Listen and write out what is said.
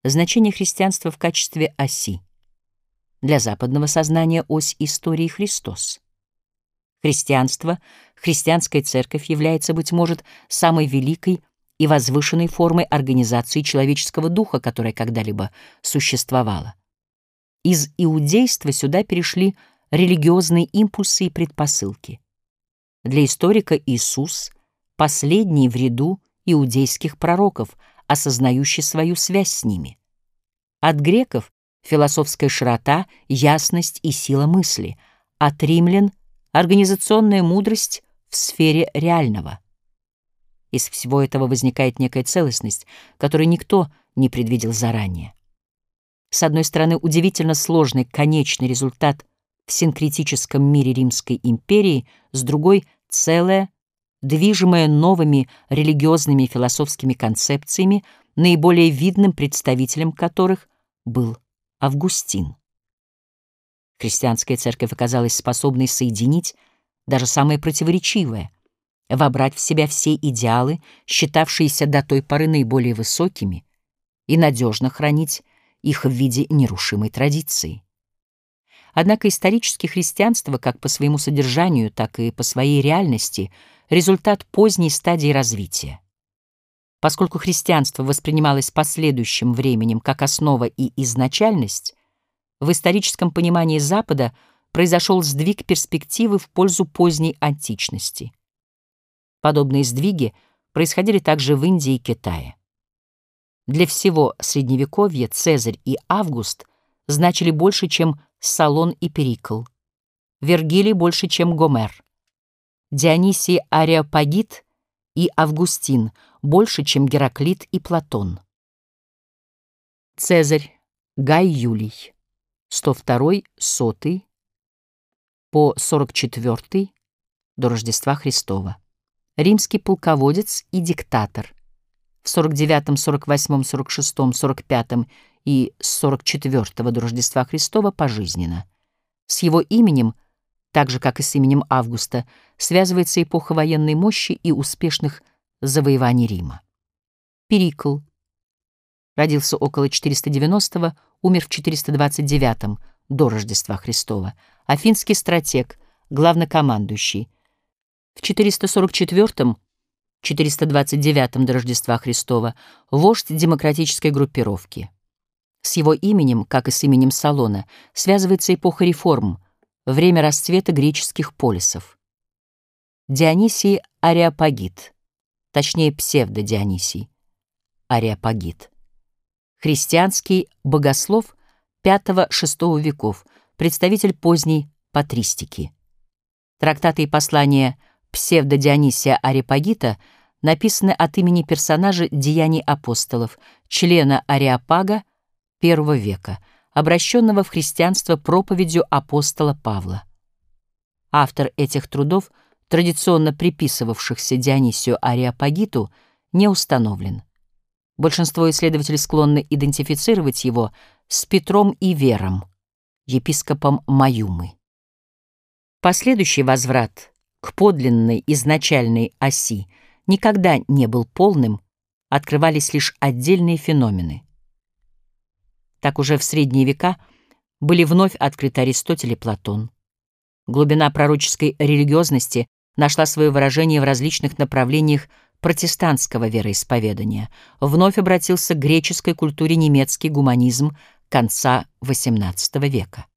значение христианства в качестве оси. Для западного сознания ось истории Христос. Христианство, христианская церковь является, быть может, самой великой и возвышенной формой организации человеческого духа, которая когда-либо существовала. Из иудейства сюда перешли религиозные импульсы и предпосылки. Для историка Иисус — последний в ряду иудейских пророков, осознающий свою связь с ними. От греков — философская широта, ясность и сила мысли, от римлян — организационная мудрость в сфере реального. Из всего этого возникает некая целостность, которую никто не предвидел заранее. С одной стороны, удивительно сложный конечный результат в синкретическом мире Римской империи, с другой — целое, движимое новыми религиозными и философскими концепциями, наиболее видным представителем которых был Августин. Христианская церковь оказалась способной соединить даже самое противоречивое, вобрать в себя все идеалы, считавшиеся до той поры наиболее высокими, и надежно хранить их в виде нерушимой традиции. Однако исторически христианство, как по своему содержанию, так и по своей реальности, результат поздней стадии развития. Поскольку христианство воспринималось последующим временем как основа и изначальность, в историческом понимании Запада произошел сдвиг перспективы в пользу поздней античности. Подобные сдвиги происходили также в Индии и Китае. Для всего Средневековья Цезарь и Август значили больше, чем Солон и Перикл, Вергилий больше, чем Гомер, Дионисий Ареопагит и Августин больше, чем Гераклит и Платон. Цезарь, Гай Юлий, 102-100 по 44 до Рождества Христова. Римский полководец и диктатор. В 49, 48, 46, 45 и с 44 до Рождества Христова пожизненно. С его именем, так же, как и с именем Августа, связывается эпоха военной мощи и успешных завоеваний Рима. Перикл. Родился около 490-го, умер в 429 до Рождества Христова. Афинский стратег, главнокомандующий. В 444-429 до Рождества Христова вождь демократической группировки. С его именем, как и с именем Солона, связывается эпоха реформ, время расцвета греческих полисов. Дионисий Ареопагит, точнее псевдо-Дионисий Ареопагит. Христианский богослов V-VI веков, представитель поздней патристики. Трактаты и послания псевдо-Дионисия Ареопагита написаны от имени персонажа «Деяний апостолов», члена Ареопага I века, обращенного в христианство проповедью апостола Павла. Автор этих трудов, традиционно приписывавшихся Дионисию Ареопагиту, не установлен. Большинство исследователей склонны идентифицировать его с Петром и Вером, епископом Маюмы. Последующий возврат к подлинной изначальной оси никогда не был полным, открывались лишь отдельные феномены. Так уже в средние века были вновь открыты Аристотель и Платон. Глубина пророческой религиозности нашла свое выражение в различных направлениях протестантского вероисповедания. Вновь обратился к греческой культуре немецкий гуманизм конца XVIII века.